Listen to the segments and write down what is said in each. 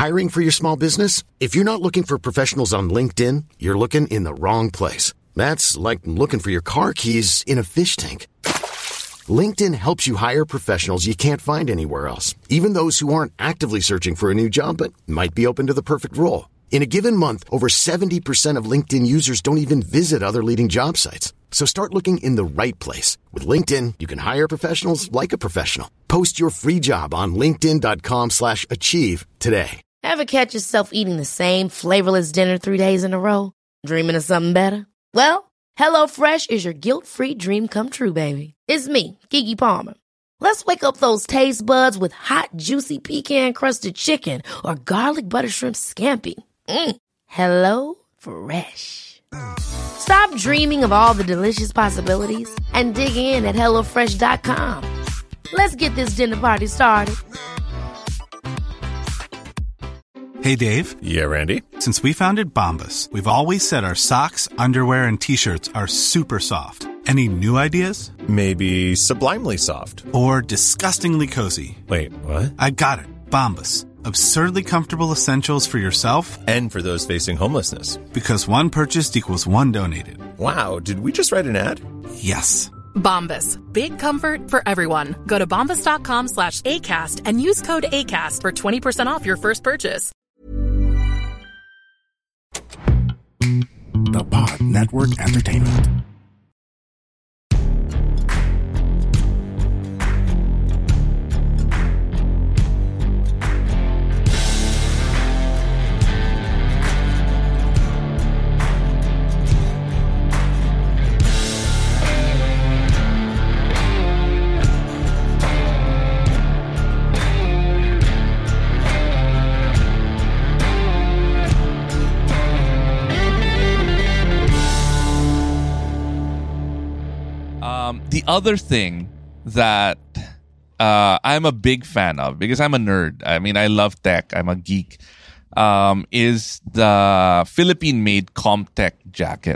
Hiring for your small business? If you're not looking for professionals on LinkedIn, you're looking in the wrong place. That's like looking for your car keys in a fish tank. LinkedIn helps you hire professionals you can't find anywhere else, even those who aren't actively searching for a new job but might be open to the perfect role. In a given month, over 70% of LinkedIn users don't even visit other leading job sites. So start looking in the right place. With LinkedIn, you can hire professionals like a professional. Post your free job on linkedin.com/achieve today. Ever catch yourself eating the same flavorless dinner 3 days in a row? Dreaming of something better? Well, HelloFresh is your guilt-free dream come true, baby. It's me, Keke Palmer. Let's wake up those taste buds with hot, juicy pecan-crusted chicken or garlic butter shrimp scampi. Hello Fresh. Stop dreaming of all the delicious possibilities and dig in at HelloFresh.com. Let's get this dinner party started. Hey, Dave. Yeah, Randy. Since we founded Bombas, we've always said our socks, underwear, and T-shirts are super soft. Any new ideas? Maybe sublimely soft. Or disgustingly cozy. Wait, what? I got it. Bombas. Absurdly comfortable essentials for yourself and for those facing homelessness. Because one purchased equals one donated. Wow, did we just write an ad? Yes. Bombas. Big comfort for everyone. Go to bombas.com/ACAST and use code ACAST for 20% off your first purchase. The Pod Network Entertainment. The other thing that I'm a big fan of, because I'm a nerd, I mean, I love tech, I'm a geek, is the Philippine-made Comtech jacket.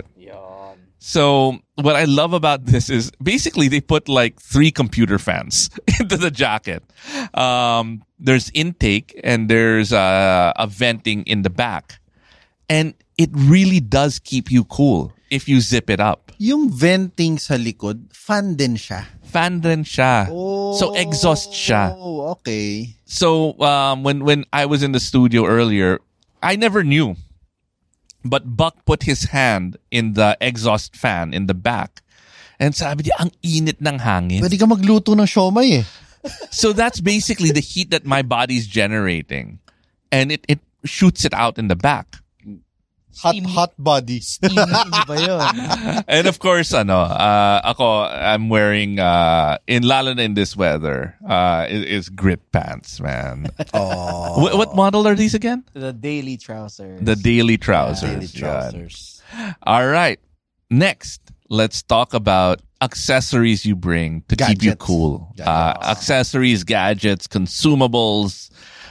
So what I love about this is basically they put like 3 computer fans into the jacket. There's intake and there's a venting in the back. And it really does keep you cool if you zip it up. Yung venting sa likod, fan din siya. Fan din siya. Oh, so exhaust siya. Oh, okay. So when I was in the studio earlier, I never knew. But Buck put his hand in the exhaust fan in the back. And sabi niya, ang init ng hangin. Pwede ka magluto ng siomai eh. So that's basically the heat that my body's generating. And it shoots it out in the back. Hot bodies. And of course, I'm wearing, lalo na in this weather, is grip pants, man. Oh. What model are these again? The daily trousers. The daily trousers. Yeah, daily trousers. All right. Next, let's talk about accessories you bring to keep you cool. Accessories, gadgets, consumables,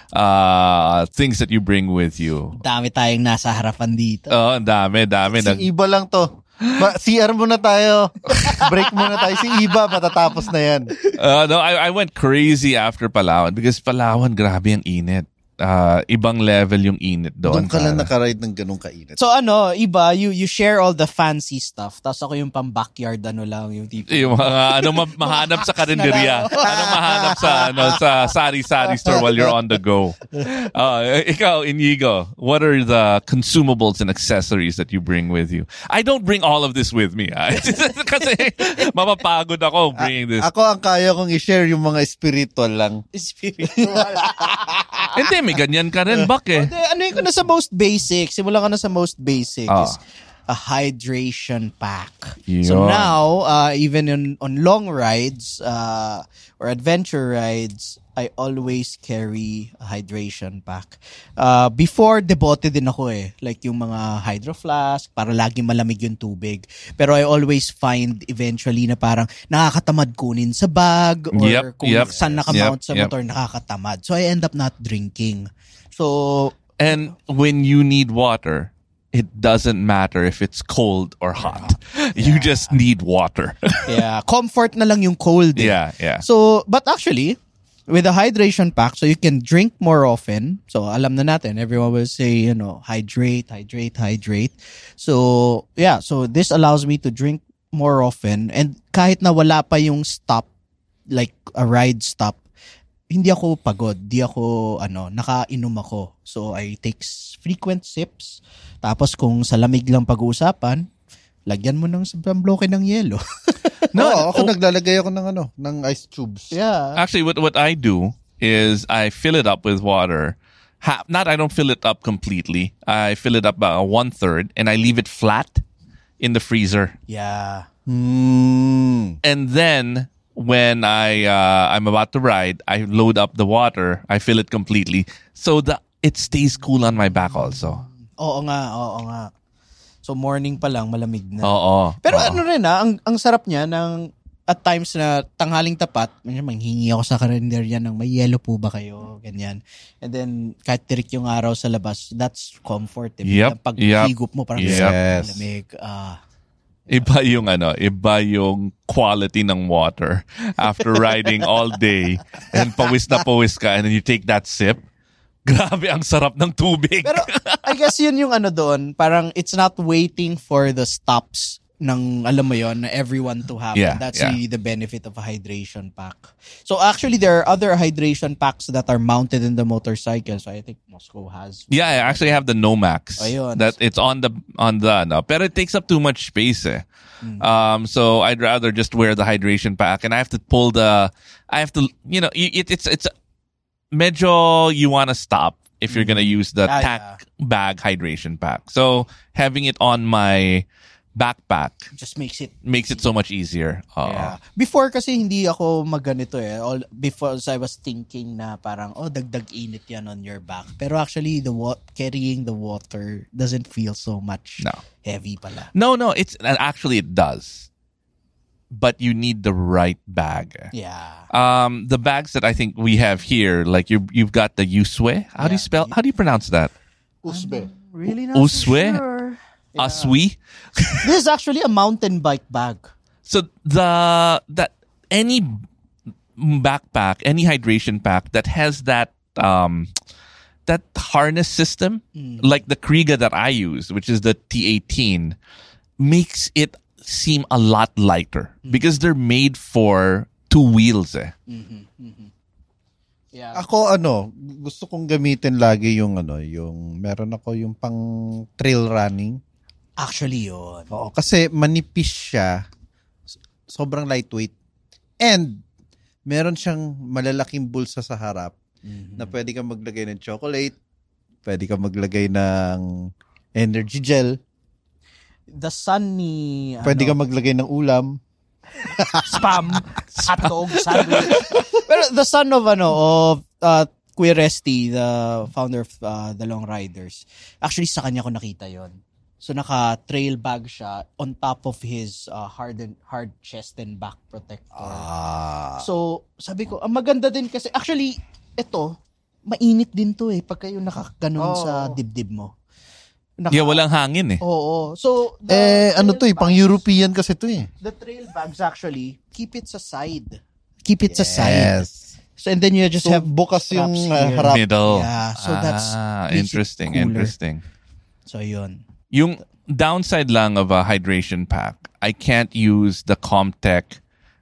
things that you bring with you. Dami tayong nasa harapan dito. Oh, dami. Si Iba lang to. CR muna tayo. Break muna tayo. Si Iba, matatapos na yan. No, I went crazy after Palawan because Palawan, grabe ang init. Ibang level yung init doon. Doon ka lang nakaride ng ganung kainit. So Iba, you share all the fancy stuff. Tapos ako yung pang backyard lang yung tipo. Yung mga mahanap sa karinderya. Mahanap sa sari-sari store while you're on the go. Ikaw, Inigo, what are the consumables and accessories that you bring with you? I don't bring all of this with me. Kasi mapapagod ako bringing this. Ako ang kaya kong i-share yung mga spiritual lang. Spiritual. Hindi, may ganyan ka rin, Bak eh. Ano yung na sa most basic? Simulan ka na sa most basic. Is a hydration pack. Yun. So now, even on long rides or adventure rides, I always carry a hydration pack. Before, debote din ako eh. Like yung mga hydro flask, para lagi malamig yung tubig. Pero I always find eventually na parang nakakatamad kunin sa bag or kung saan nakamount sa motor, nakakatamad. So I end up not drinking. So, and when you need water, it doesn't matter if it's cold or hot. You just need water. Comfort na lang yung cold. Yeah. So, but actually, with a hydration pack, so you can drink more often. So alam na natin, everyone will say, hydrate. So yeah, so this allows me to drink more often, and kahit na wala pa yung stop, like a ride stop, hindi ako pagod, nakainom ako. So I take frequent sips. Tapos kung sa lamig lang pag-uusapan, lagyan mo ng bloke ng yelo. Ako naglalagay ako ng ice tubes. Yeah. Actually, what I do is I fill it up with water. I don't fill it up completely. I fill it up about 1/3 and I leave it flat in the freezer. Yeah. And then when I'm about to ride, I load up the water. I fill it completely so that it stays cool on my back also. Oo nga. So morning pa lang malamig na. Oo. Pero ang sarap niya at times na tanghaling tapat, manghingi ako sa karinderya ng may yelo po ba kayo, ganyan. And then kahit tirik yung araw sa labas, that's comfort. Yep. Pag higup mo parang yes. malamig. Iba yung quality ng water after riding all day and pawis na pawis ka and then you take that sip. Grabe, ang sarap ng tubig. Pero I guess yun yung doon, parang it's not waiting for the stops ng, alam mo yun, na everyone to happen. Yeah, That's yeah. really the benefit of a hydration pack. So actually, there are other hydration packs that are mounted in the motorcycle. So I think Moscow has. Yeah, I actually have the Nomax. Ayun. That it's on the pero it takes up too much space. So I'd rather just wear the hydration pack, and I have to it's medyo you want to stop if you're gonna use the tack bag hydration pack. So having it on my backpack Just makes it so much easier. Yeah. Before kasi hindi ako magganito Before I was thinking na parang dagdag init yan on your back. Pero actually carrying the water doesn't feel so much heavy pala. No, actually it does. But you need the right bag. Yeah. The bags that I think we have here, like you've got the Uswe. How do you pronounce that? Usbe. Really not Uswe? so sure. Aswi? This is actually a mountain bike bag. So any backpack, any hydration pack that has that harness system, like the Kriega that I use, which is the T18, makes it seem a lot lighter because they're made for 2 wheels. Yeah. Ako gusto kong gamitin lagi yung meron ako yung pang trail running. Actually yun. Oo, kasi manipis siya. Sobrang lightweight. And meron siyang malalaking bulsa sa harap na pwede kang maglagay ng chocolate, pwede kang maglagay ng energy gel, The sun ni pwede kang maglagay ng ulam, spam, hotdog, sandwich. Pero the son of Kuya Resty, the founder of the Long Riders, actually sa kanya ko nakita yon. So naka-trail bag siya on top of his hard chest and back protector. So sabi ko, ang maganda din kasi actually ito mainit din to pag kayo nakaganon sa dibdib mo. Walang hangin Oo. So pang European kasi to The trail bags actually keep it sa side. So and then you just have bukas yung harap. Middle. Yeah. So that's interesting. So yun. Yung downside lang of a hydration pack, I can't use the Comtech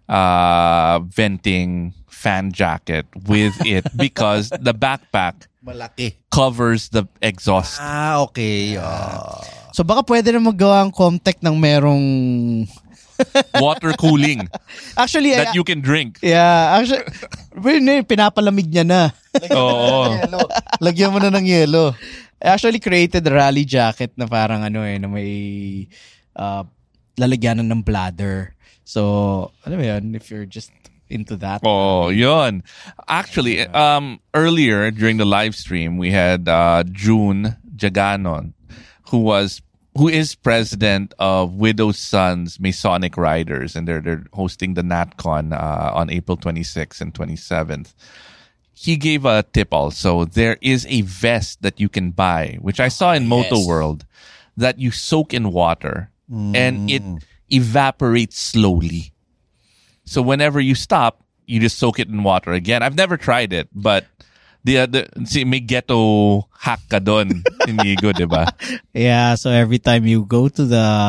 venting fan jacket with it because the backpack malaki covers the exhaust. Okay. So baka pwede na maggawa ang Comtech ng merong water cooling actually that you can drink. Yeah, actually pinapalamig niya na. Oo. Lagyan mo na ng yelo. I actually created a rally jacket na parang na may lalagyanan ng bladder. So, alam mo yun, if you're just into that. Oh, yun. Actually, earlier during the live stream, we had June Jaganon, who is president of Widow's Sons Masonic Riders, and they're hosting the NatCon on April 26th and 27th. He gave a tip also. There is a vest that you can buy, which I saw in Moto World, that you soak in water and it evaporates slowly. So whenever you stop, you just soak it in water again. I've never tried it, but may ghetto hack ka doon, Inigo, diba? Yeah, so every time you go to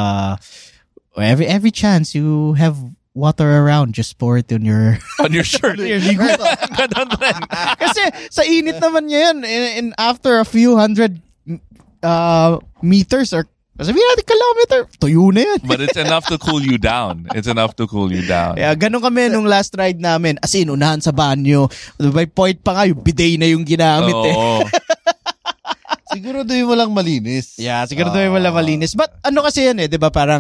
every chance you have water around, just pour it on your shirt. Ganun rin. Kasi sa init naman niya yan, and after a few hundred meters or sabihin natin kilometer, tuyo na yan. But it's enough to cool you down. Yeah, ganun kami nung last ride namin. As in, unahan sa banyo. By point pa nga, yung bidet na yung ginamit Siguraduhin mo lang malinis. Yeah, siguraduhin mo lang malinis. But ano kasi yan di ba? Parang,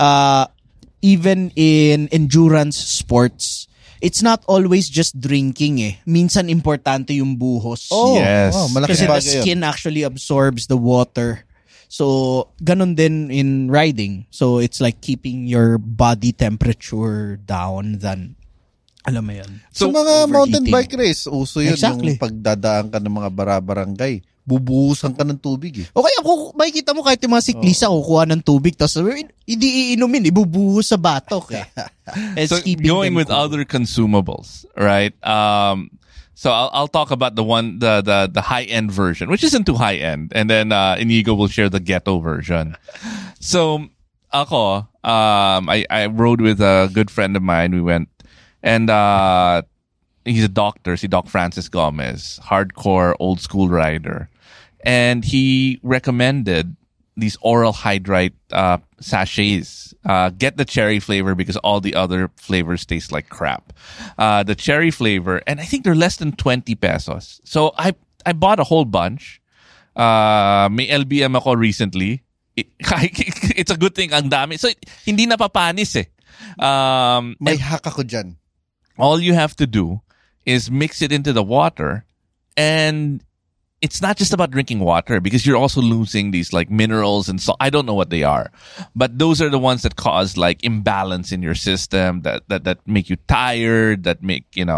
even in endurance sports, it's not always just drinking Minsan importante yung buhos. Yes. Malaking kasi the bagay skin actually absorbs the water. So, ganun din in riding. So, it's like keeping your body temperature down than, alam mo yan. So, mga mountain bike race, uso yun Exactly. yung pagdadaan ka ng mga barabarangay. Bubuhusan ka ng tubig Okay, ako makikita mo kahit yung mga siklista kukuha ng tubig tapos hindi iinumin, ibubuhos sa batok So going with other consumables, right? So I'll talk about the high end version, which isn't too high end, and then Inigo will share the ghetto version. So ako, I rode with a good friend of mine. We went, and he's a doctor. Si Doc Francis Gomez, hardcore old school rider. And he recommended these oral hydrite sachets. Get the cherry flavor because all the other flavors taste like crap. The cherry flavor, and I think they're less than 20 pesos. So I bought a whole bunch. May LBM ako recently. It's a good thing ang dami. So hindi napapanis May hack ako dyan. All you have to do is mix it into the water, and it's not just about drinking water because you're also losing these like minerals and salt. I don't know what they are, but those are the ones that cause like imbalance in your system that make you tired, that make, yung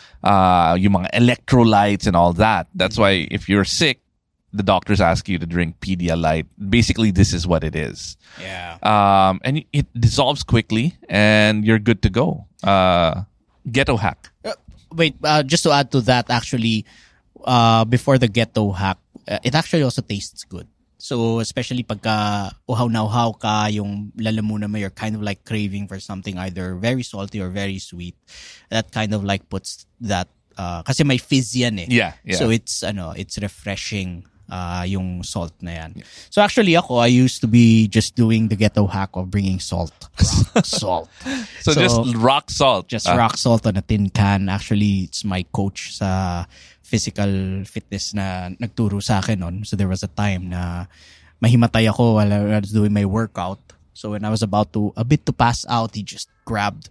mga electrolytes and all that. That's why if you're sick, the doctors ask you to drink Pedialyte. Basically, this is what it is. Yeah. And it dissolves quickly and you're good to go. Ghetto hack. Wait, just to add to that, actually, before the ghetto hack, it actually also tastes good. So, especially pagka uhaw na uhaw ka, yung lalamunan mo, you're kind of like craving for something either very salty or very sweet. That kind of like puts that, kasi may fizz yan Yeah. So, it's refreshing, yung salt na yan. So, actually I used to be just doing the ghetto hack of bringing salt. Rock salt. So just rock salt. Just rock salt on a tin can. Actually, it's my coach sa physical fitness na nagturo sa akin nun. So there was a time na mahimatay ako while I was doing my workout. So when I was about to pass out, he just grabbed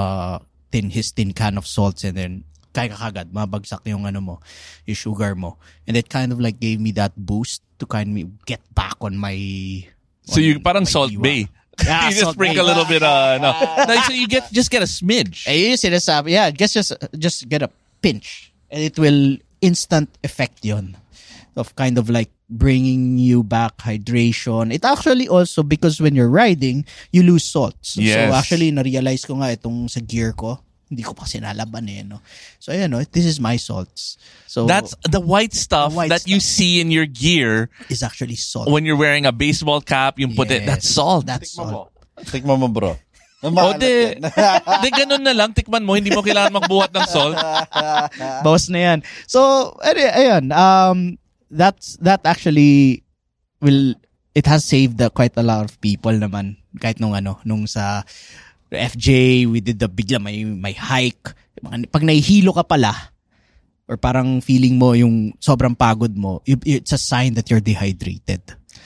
his tin can of salts and then kagad mabagsak yung yung sugar mo. And it kind of like gave me that boost to kind of get back on my So you parang Salt Bay. Yeah, you just sprinkle a little bit no, so you get a smidge. Ayun sinasabi. Yeah, just get a pinch. And it will instant effect yon of kind of like bringing you back hydration. It actually also, because when you're riding, you lose salts. Yes. So actually, na-realize ko nga itong sa gear ko, hindi ko pa sinalaban no. So this is my salts. So that's the white stuff you see in your gear is actually salt. When you're wearing a baseball cap, you put it, that's salt. That's salt. Tikman mo, bro. De ganun na lang, tikman mo, hindi mo kailangan magbuhat ng salt. Bawas na yan. So, ayun, that actually it has saved quite a lot of people naman. Kahit nung sa FJ, we did bigla may hike. Pag nahihilo ka pala, or parang feeling mo yung sobrang pagod mo, it's a sign that you're dehydrated.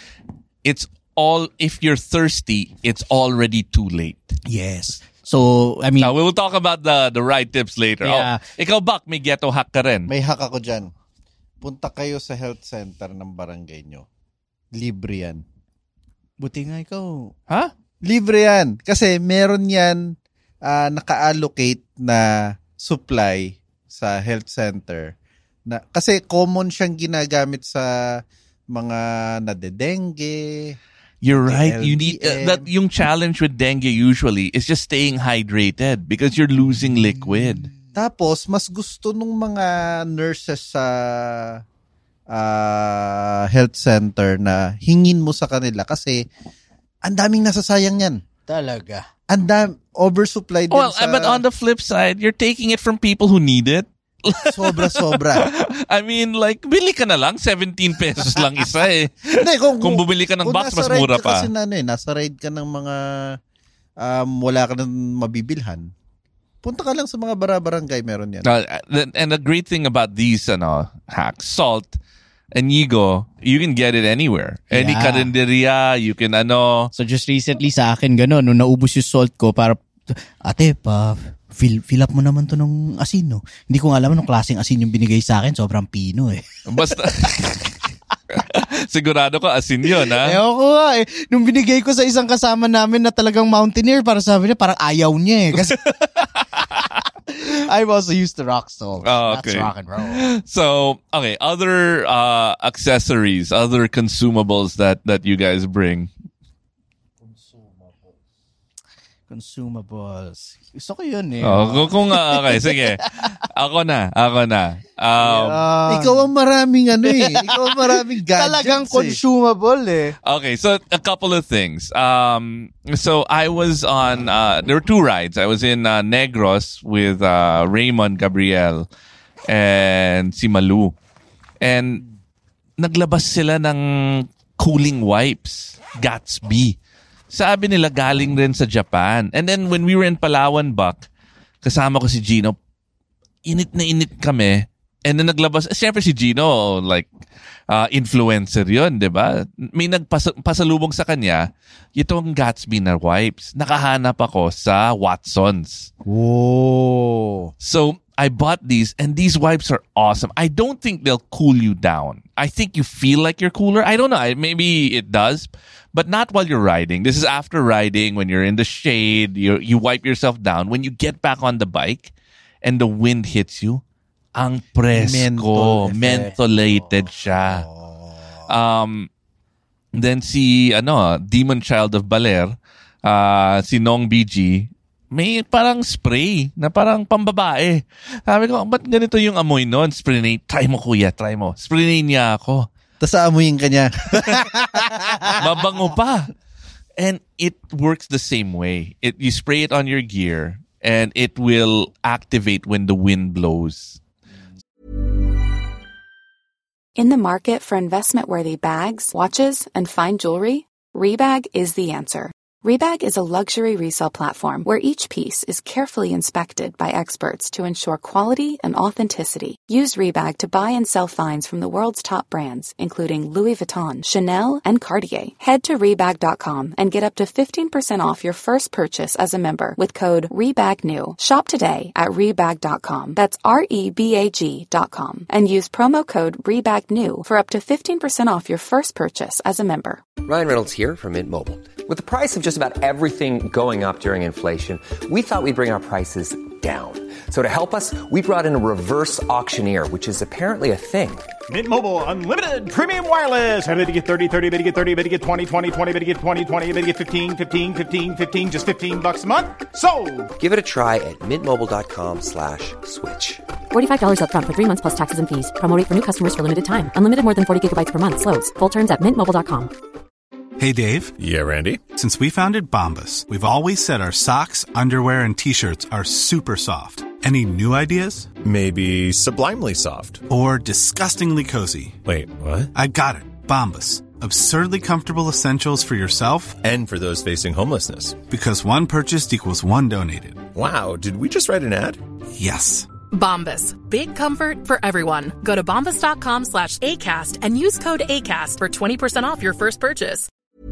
If you're thirsty, it's already too late. Yes. So, I mean... Now, we will talk about the ride tips later. Yeah. Ikaw, Bak, may ghetto hack ka rin. May hack ako dyan. Punta kayo sa health center ng barangay nyo. Libre yan. Buti nga ikaw. Ha? Libre yan. Kasi meron yan naka-allocate na supply sa health center. Kasi common siyang ginagamit sa mga nadedengue. You're right. LDM. You need yung challenge with dengue usually is just staying hydrated because you're losing liquid. Tapos, mas gusto nung mga nurses sa health center na hingin mo sa kanila kasi ang daming nasasayang yan. Talaga. Oversupply din But on the flip side, you're taking it from people who need it. Sobra. I mean, like, bili ka na lang, 17 pesos lang isa eh. Hindi, kung bumili ka ng box, mas mura pa. Kasi nasa ride ka ng mga wala ka nang mabibilhan. Punta ka lang sa mga bara-barangay, meron yan. And the great thing about these hacks, Salt and Yigo, you can get it anywhere. Any karinderya, you can So just recently sa akin, gano'n, nung naubos yung salt ko, para, ate, fill up mo naman to ng asin, no? Hindi ko alam anong klaseng asin yung binigay sa akin. Sobrang pino, eh. Basta, sigurado ko asin yun, ha? Ewan ko nga, eh. Nung binigay ko sa isang kasama namin na talagang mountaineer, para sabi niya, parang ayaw niya, eh. Kasi, I'm also used to rock salt. Oh, okay. That's rock and roll. So, okay, other accessories, other consumables that you guys bring. Consumables. Gusto ko yun eh. Okay, sige. Ako na. Ikaw ang maraming Ikaw ang maraming gadgets. Talagang consumable eh. Okay, so a couple of things. So I was on, there were two rides. I was in Negros with Raymond, Gabriel, and si Malu. And naglabas sila ng cooling wipes. Gatsby. Sabi nila galing rin sa Japan. And then when we were in Palawan, Buck, kasama ko si Gino, init na init kami. And then naglabas, siyempre si Gino, like, influencer yun, di ba? May nagpasalubong sa kanya, itong Gatsby na wipes. Nakahanap ako sa Watson's. Whoa. So, I bought these, and these wipes are awesome. I don't think they'll cool you down. I think you feel like you're cooler. I don't know. Maybe it does, but not while you're riding. This is after riding, when you're in the shade, you wipe yourself down. When you get back on the bike and the wind hits you, ang presko, mentholated siya. Then si Demon Child of Baler, si Nong BG, may parang spray na parang pambabae. Sabi ko, ba't ganito yung amoy nun? Spray, try mo kuya, try mo. Spray niya ako. Tapos aamuyin ka niya. Mabango pa. And it works the same way. You spray it on your gear and it will activate when the wind blows. In the market for investment-worthy bags, watches, and fine jewelry, Rebag is the answer. Rebag is a luxury resale platform where each piece is carefully inspected by experts to ensure quality and authenticity. Use Rebag to buy and sell finds from the world's top brands, including Louis Vuitton, Chanel, and Cartier. Head to Rebag.com and get up to 15% off your first purchase as a member with code REBAGNEW. Shop today at Rebag.com. That's REBAG.com. And use promo code REBAGNEW for up to 15% off your first purchase as a member. Ryan Reynolds here from Mint Mobile. With the price of just about everything going up during inflation, we thought we'd bring our prices down. So to help us, we brought in a reverse auctioneer, which is apparently a thing. Mint Mobile Unlimited Premium Wireless. How to get 30, 30, bit to get 30, bit to get 20, 20, 20, bit to get 20, 20, bit to get 15, 15, 15, 15, just $15 a month? Sold! Give it a try at mintmobile.com/switch. $45 up front for 3 months plus taxes and fees. Promo rate for new customers for limited time. Unlimited more than 40 gigabytes per month. Slows full terms at mintmobile.com. Hey, Dave. Yeah, Randy. Since we founded Bombas, we've always said our socks, underwear, and T-shirts are super soft. Any new ideas? Maybe sublimely soft. Or disgustingly cozy. Wait, what? I got it. Bombas. Absurdly comfortable essentials for yourself and for those facing homelessness. Because one purchased equals one donated. Wow, did we just write an ad? Yes. Bombas. Big comfort for everyone. Go to bombas.com/ACAST and use code ACAST for 20% off your first purchase.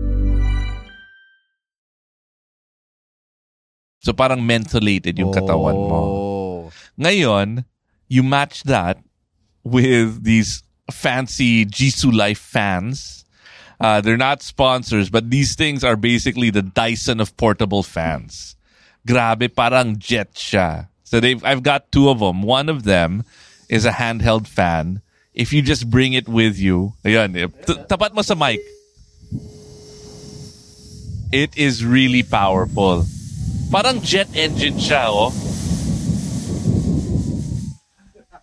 So parang mentholated yung katawan mo. Ngayon, you match that with these fancy Jisoo Life fans. They're not sponsors, but these things are basically the Dyson of portable fans. Grabe, parang jet siya. So I've got two of them. One of them is a handheld fan. If you just bring it with you, ayan, tapat mo sa mic. It is really powerful. Parang jet engine siya, oh.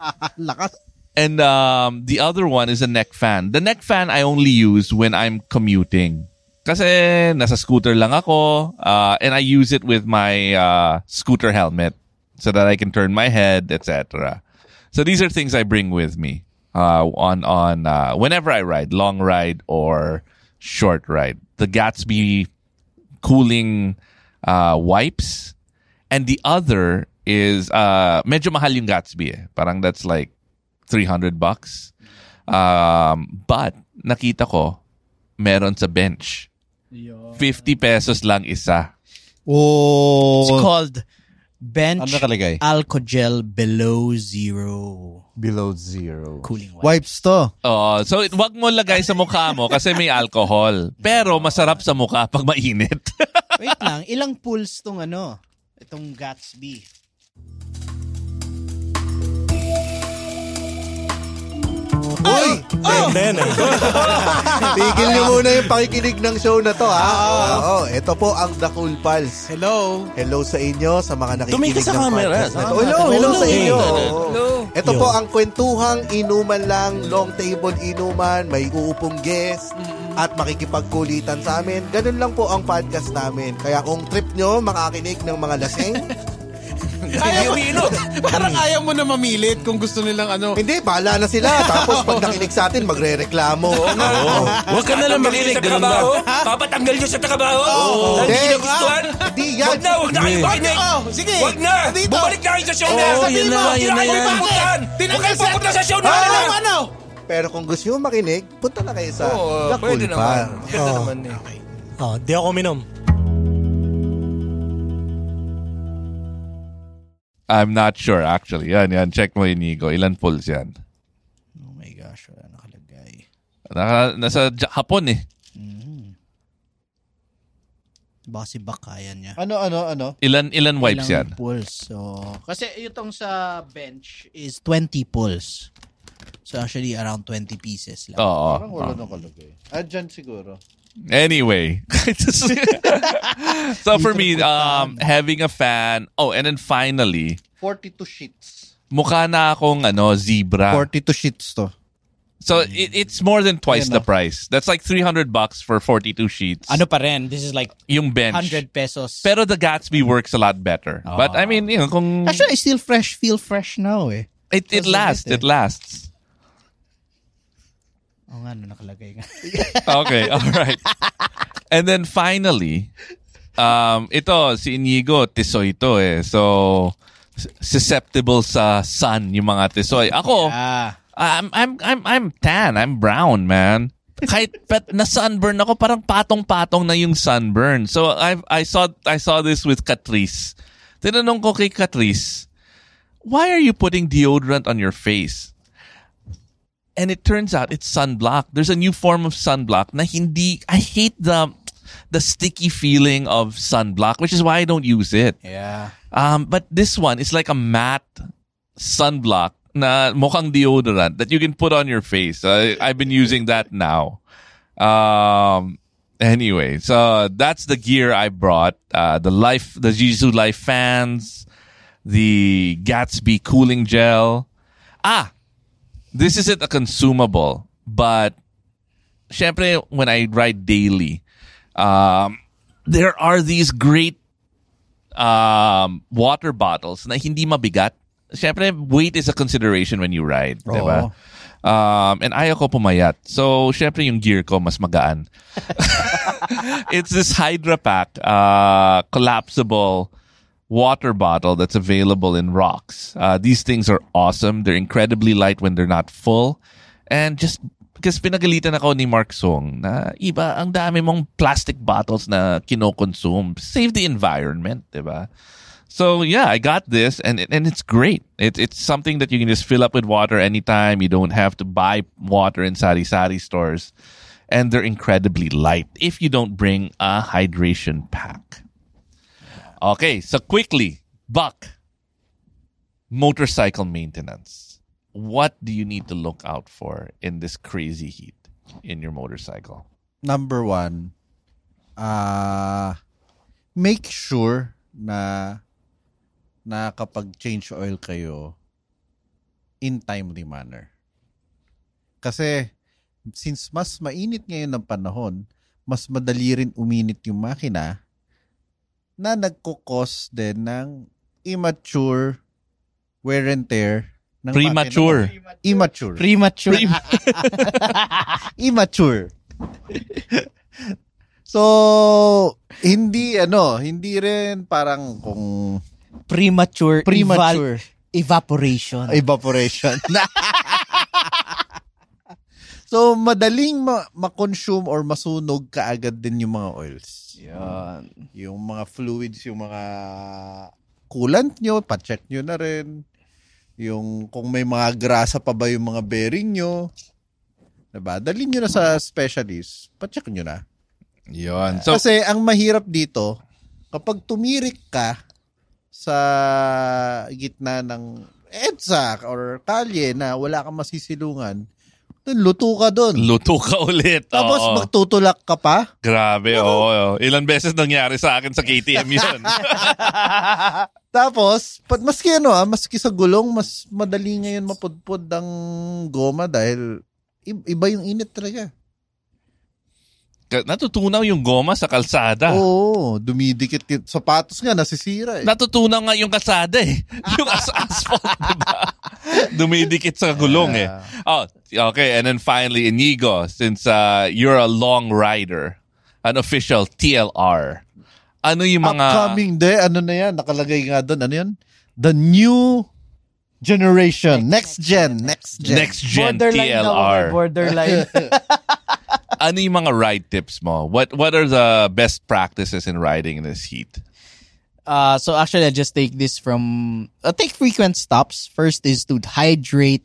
Lakas. And the other one is a neck fan. The neck fan I only use when I'm commuting. Kasi nasa scooter lang ako, and I use it with my scooter helmet so that I can turn my head, etc. So these are things I bring with me on whenever I ride, long ride or short ride. The Gatsby cooling wipes, and the other is medyo mahal yung Gatsby eh. Parang that's like $300. But nakita ko meron sa bench. 50 pesos lang isa. Oh. It's called Bench Ano nakalagay? Alcogel Below Zero. Below zero. Cooling Wipes to. Oh, so wag mo lagay sa mukha mo kasi may alcohol. Pero masarap sa mukha pag mainit. Wait lang, ilang pulls tong itong Gatsby? Uy! Tigil niyo muna yung pakikinig ng show na to, ha? Oo, ito po ang The Cool Pals. Hello. Hello sa inyo, sa mga nakikinig Tumingin sa ng camera. podcast na to. Hello sa inyo. Hello. Ito po ang kwentuhang inuman lang, long table inuman, may uupong guest, at makikipagkulitan sa amin. Ganun lang po ang podcast namin. Kaya kung trip nyo makakinig ng mga lasing, Parang ayaw mo na mamilit kung gusto nilang hindi, bahala na sila. Tapos pag nakinig sa atin, magre-reklamo. Huwag ka na lang makinig. Ganun ba? Papatanggal nyo sa trabaho? Hindi nagustuhan? Hindi yan. Huwag na kayo makinig. Sige. Huwag na. Bumalik na kayo sa show na. Yun na. Huwag kayo pupunta sa show na. Pero kung gusto nyo makinig, punta na kayo sa The Cool Pwede naman. Pals. Ganda naman eh. Di ako minom. I'm not sure actually. Yan. Check mo, Inigo. Ilan pulls yan? Oh my gosh, wala nakalagay. Nasa Hapon eh. Baka si Bak kaya niya. Ano? Ilan wipes yan? Ilang pulls. So, kasi itong sa bench is 20 pulls. So actually around 20 pieces lang. Oo. Parang wala nakalagay. Dyan siguro. Anyway, so for me, having a fan. Oh, and then finally, 42 sheets. mukha na akong zebra. 42 sheets to. So it's more than twice the price. That's like $300 for 42 sheets. Ano pa rin? This is like yung bench. 100 pesos. Pero the Gatsby works a lot better. But I mean, kung actually I still feel fresh now eh. It lasts. It lasts. Oh nga, nakalagay nga. Okay, all right. And then finally, ito si Inigo, tisoy to eh. So susceptible sa sun yung mga tisoy. Ako, I'm tan, I'm brown, man. Kahit na sunburn ako, parang patong-patong na yung sunburn. So I saw this with Catrice. Tinanong ko kay Catrice, why are you putting deodorant on your face? And it turns out it's sunblock. There's a new form of sunblock na I hate the sticky feeling of sunblock, which is why I don't use it. Yeah. But this one is like a matte sunblock na mukhang deodorant that you can put on your face. I've been using that now. Anyway, so that's the gear I brought. The Jiu-Jitsu Life fans, the Gatsby cooling gel. This isn't a consumable, but syempre, when I ride daily, there are these great water bottles na hindi mabigat. Syempre, weight is a consideration when you ride, diba? And ayaw ko pumayat. So, syempre, yung gear ko mas magaan. It's this Hydra Pack, collapsible water bottle that's available in rocks. These things are awesome. They're incredibly light when they're not full. And just because pinagalitan ako ni Mark Song na iba, ang dami mong plastic bottles na kinokonsume. Save the environment, diba? So yeah, I got this and it's great. It's something that you can just fill up with water anytime. You don't have to buy water in sari-sari stores. And they're incredibly light if you don't bring a hydration pack. Okay, so quickly, Buck, motorcycle maintenance. What do you need to look out for in this crazy heat in your motorcycle? Number 1, make sure na kapag change oil kayo, in timely manner. Kasi since mas mainit ngayon ng panahon, mas madali rin uminit yung makina na nagkukos din ng immature wear and tear ng Premature. makina. Immature. Immature. So, hindi rin parang kung Premature. Evaporation. So, madaling ma-consume or masunog kaagad din yung mga oils. Yan. Yung mga fluids, yung mga coolant nyo, pa-check nyo na rin. Yung kung may mga grasa pa ba yung mga bearing nyo. Diba? Dalhin nyo na sa specialist, pa-check nyo na. Yun. So, kasi ang mahirap dito, kapag tumirik ka sa gitna ng EDSA or kalye na wala kang masisilungan, luto ka doon. Luto ka ulit. Tapos magtutulak ka pa. Grabe, oo. Ilan beses nangyari sa akin sa KTM yun. Tapos, maski sa gulong, mas madali ngayon mapudpud ang goma dahil iba yung init talaga. Natutunaw yung goma sa kalsada. Oo, dumidikit. Sapatos nga, nasisira eh. Natutunaw nga yung kalsada eh. Yung asphalt, diba? Dumidikit sa gulong eh. Oh, okay. And then finally, Inigo, since you're a long rider, an official TLR, ano yung mga... Upcoming day, ano na yan? Nakalagay nga doon. Ano yan? The new generation. Next gen TLR. Borderline. Ano yung mga ride tips mo? What are the best practices in riding in this heat? So actually, I just take this from... take frequent stops. First is to hydrate.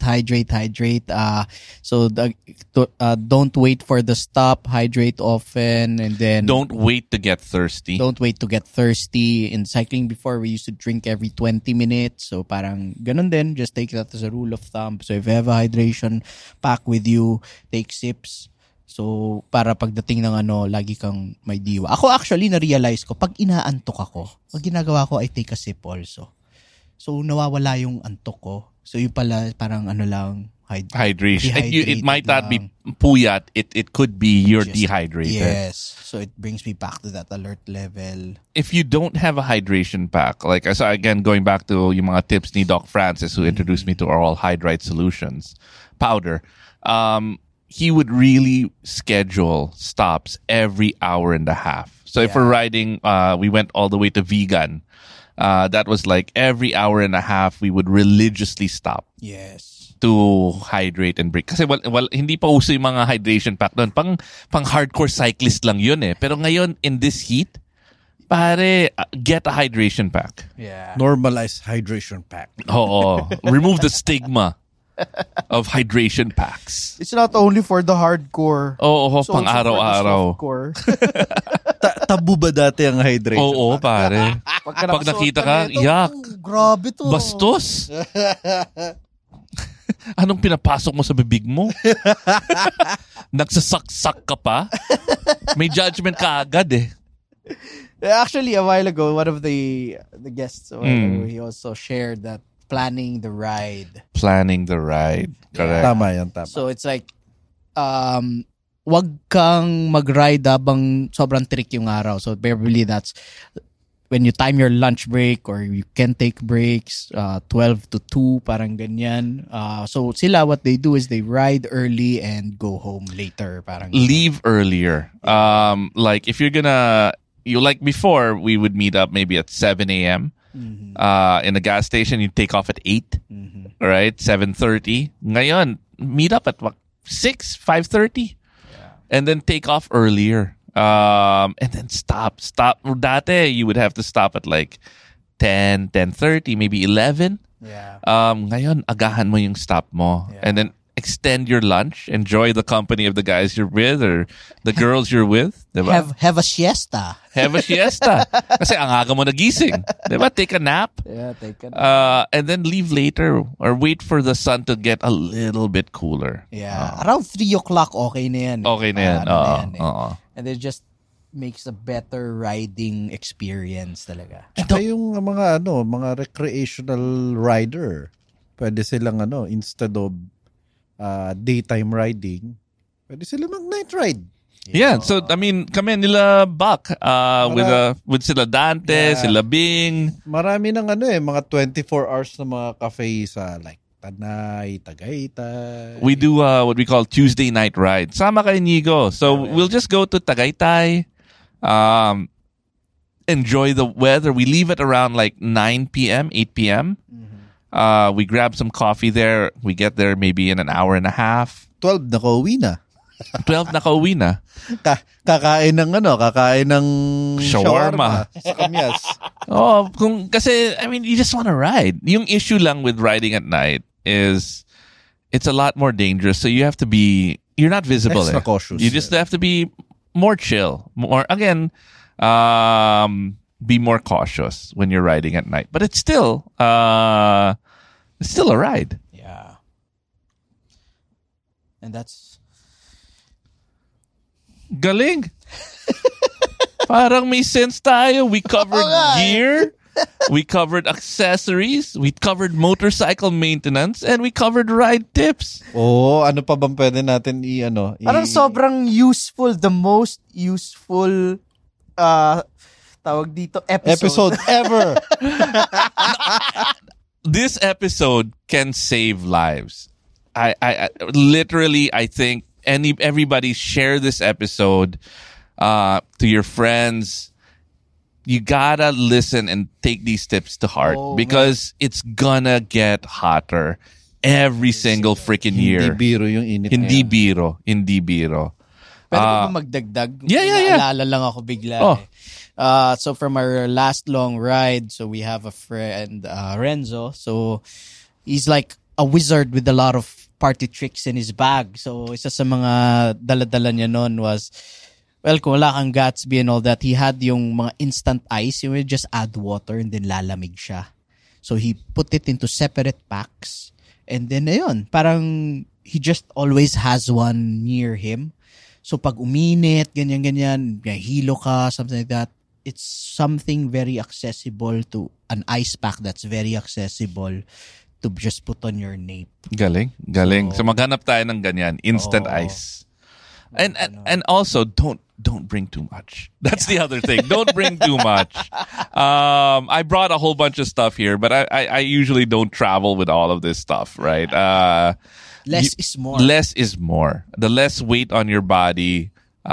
Don't wait for the stop. Hydrate often. And then... Don't wait to get thirsty. In cycling before, we used to drink every 20 minutes. So parang ganun din. Just take that as a rule of thumb. So if you have a hydration pack with you, take sips. So, para pagdating ng lagi kang may diwa. Ako actually, na-realize ko, pag inaantok ako, pag ginagawa ko, I take a sip also. So, nawawala yung antok ko. So, yung pala, parang lang, hydration. It might not be puyat. It could be you're dehydrated. Yes. So, it brings me back to that alert level. If you don't have a hydration pack, like I saw, again, going back to yung mga tips ni Doc Francis, who introduced me to Oral Hydrite Solutions powder, he would really schedule stops every hour and a half. So if we're riding, we went all the way to Vegan. That was like every hour and a half, we would religiously stop. Yes. To hydrate and break. Kasi hindi pa uso yung mga hydration pack doon. Pang hardcore cyclist lang yun eh. Pero ngayon, in this heat, pare, get a hydration pack. Yeah. Normalize hydration pack. Oo. Remove the stigma of hydration packs. It's not only for the hardcore. Oo, pang araw-araw. Tabu ba dati ang hydration? Oo, pare. Pag nakita ka, yak. Grabe to. Bastos. Anong pinapasok mo sa bibig mo? Nagsasaksak ka pa? May judgment ka agad eh. Actually, a while ago, one of the guests, he also shared that planning the ride. Correct. Tama yan, tama. So it's like, wag kang mag-ride habang sobrang trick yung araw. So probably that's when you time your lunch break or you can take breaks, 12 to 2, parang ganyan. So sila, what they do is they ride early and go home later. Parang leave earlier. Like if you're gonna, like before, we would meet up maybe at 7 a.m. In a gas station, you take off at 8, right? 7:30. Ngayon, meet up at 6, 5:30, and then take off earlier. And then stop. Dati, you would have to stop at like 10, 10:30, maybe 11. Yeah. Ngayon, agahan mo yung stop mo. And then extend your lunch. Enjoy the company of the guys you're with or the girls you're with. Diba? Have a siesta. Kasi ang aga mo nagising. Diba? Take a nap. Yeah, take a nap. And then leave later or wait for the sun to get a little bit cooler. Yeah. Around 3 o'clock, okay na yan. Okay na yan. And it just makes a better riding experience talaga. Ito yung mga recreational rider. pwede silang instead of daytime riding, pwede sila mag-night ride. Yeah, so I mean, kami nila Buck with sila Dante, sila Bing. Marami ng mga 24 hours na mga cafe sa like Tanay, Tagaytay. We do what we call Tuesday night ride. Sama kay Inigo. So we'll just go to Tagaytay, enjoy the weather. We leave at around like 9 p.m., 8 p.m. We grab some coffee there. We get there maybe in an hour and a half. 12 nakauwi na. 12 nakauwi na. Kakain ng shawarma sa Kamyas. Kasi I mean, you just want to ride. Yung issue lang with riding at night is it's a lot more dangerous. So you have to be, you're not visible. Extra cautious. You just have to be more chill. More again, be more cautious when you're riding at night. But it's still a ride. Yeah. And that's galing. Parang may sense tayo. We covered gear. We covered accessories. We covered motorcycle maintenance. And we covered ride tips. Ano pa bang pwede natin parang sobrang useful. The most useful tawag dito episode ever. This episode can save lives. I literally, I think everybody share this episode to your friends. You gotta listen and take these tips to heart because it's gonna get hotter every single freaking year. Hindi biro yung init. Hindi biro. Pero ba magdagdag? Yeah. Naalala lang ako bigla. So from our last long ride, so we have a friend, Renzo. So he's like a wizard with a lot of party tricks in his bag. So isa sa mga dala-dala niya noon was, well, kung wala kang Gatsby and all that, he had yung mga instant ice. You will just add water and then lalamig siya. So he put it into separate packs. And then ayun, parang he just always has one near him. So pag uminit, ganyan, hilo ka, something like that, it's something very accessible to an ice pack that's very accessible to just put on your nape. Galing. So maghanap tayo ng ganyan, instant ice. And also don't bring too much. That's the other thing. Don't bring too much. I brought a whole bunch of stuff here, but I usually don't travel with all of this stuff, right? Less is more. Less is more. The less weight on your body.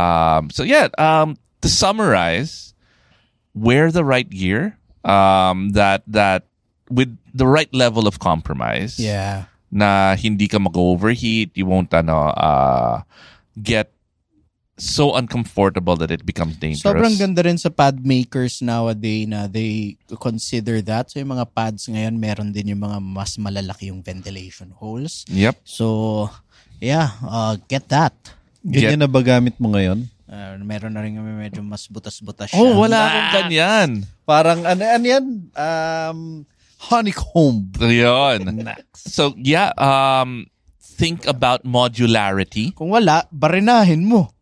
To summarize, wear the right gear. That with the right level of compromise. Yeah. Na hindi ka mag-overheat. You won't get so uncomfortable that it becomes dangerous. Sobrang ganda rin sa pad makers nowadays na they consider that. So yung mga pads ngayon, meron din yung mga mas malalaki yung ventilation holes. Yep. So, get that. Ganyan na ba gamit mo ngayon? Meron na rin medyo mas butas-butas siya. Oh, wala akong ganyan. Parang ano yan? Honeycomb. Yun. So, think about modularity. Kung wala, barinahin mo.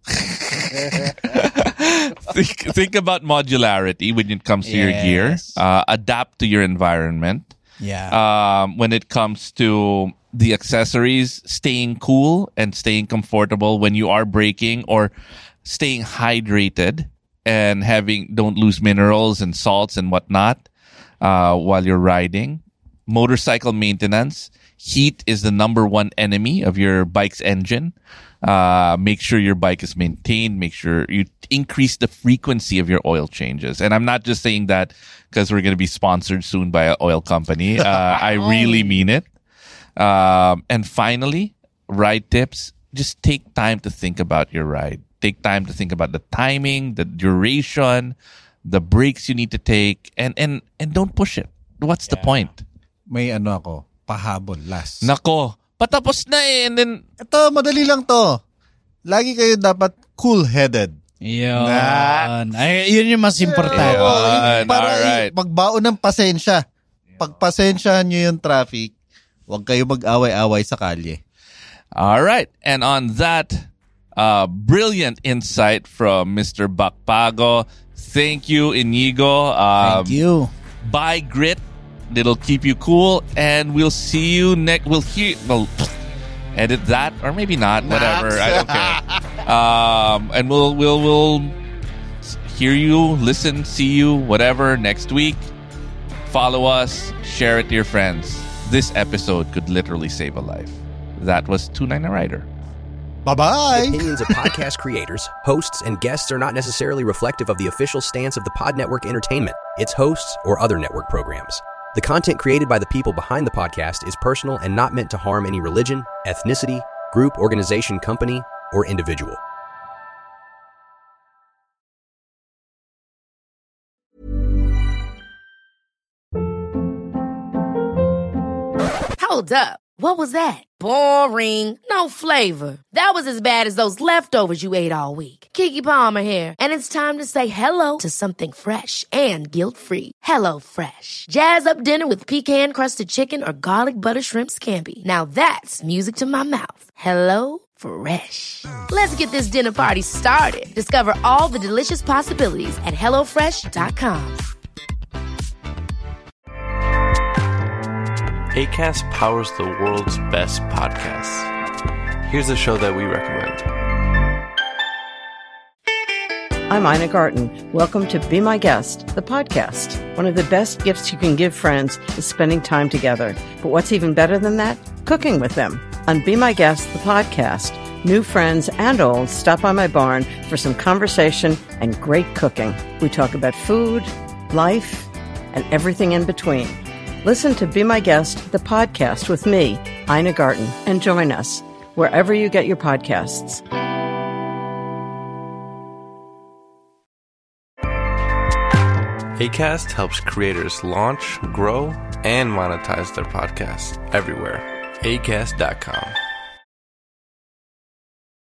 think about modularity when it comes to your gear. Adapt to your environment. Yeah. When it comes to the accessories, staying cool and staying comfortable when you are braking, or staying hydrated and don't lose minerals and salts and whatnot while you're riding. Motorcycle maintenance. Heat is the number one enemy of your bike's engine. Make sure your bike is maintained. Make sure you increase the frequency of your oil changes. And I'm not just saying that because we're going to be sponsored soon by an oil company. I really mean it. And finally, ride tips. Just take time to think about your ride. Take time to think about the timing, the duration, the breaks you need to take, and don't push it. What's the point? May ako, pahabol last. Nako, patapos na eh. And then, ito, madali lang to. Lagi kayo dapat cool-headed. Yun. Yun yung mas importante. Para alright. magbaon ng pasensya. Pagpasensyahan nyo yung traffic, huwag kayo mag-away-away sa kalye. Alright. And on that brilliant insight from Mr. Bakpago, thank you, Inigo. Thank you. Buy grit. It'll keep you cool, and we'll see you next. We'll edit that, or maybe not. Whatever. I don't care. And we'll hear you, listen, see you, whatever next week. Follow us, share it to your friends. This episode could literally save a life. That was 29 a Rider. Bye-bye. The opinions of podcast creators, hosts, and guests are not necessarily reflective of the official stance of the Pod Network Entertainment, its hosts, or other network programs. The content created by the people behind the podcast is personal and not meant to harm any religion, ethnicity, group, organization, company, or individual. Hold up. What was that? Boring. No flavor. That was as bad as those leftovers you ate all week. Keke Palmer here. And it's time to say hello to something fresh and guilt-free. Hello Fresh. Jazz up dinner with pecan-crusted chicken or garlic butter shrimp scampi. Now that's music to my mouth. Hello Fresh. Let's get this dinner party started. Discover all the delicious possibilities at HelloFresh.com. Acast powers the world's best podcasts. Here's a show that we recommend. I'm Ina Garten. Welcome to Be My Guest, the podcast. One of the best gifts you can give friends is spending time together. But what's even better than that? Cooking with them. On Be My Guest, the podcast, new friends and old stop by my barn for some conversation and great cooking. We talk about food, life, and everything in between. Listen to Be My Guest, the podcast with me, Ina Garten, and join us wherever you get your podcasts. Acast helps creators launch, grow, and monetize their podcasts everywhere. Acast.com.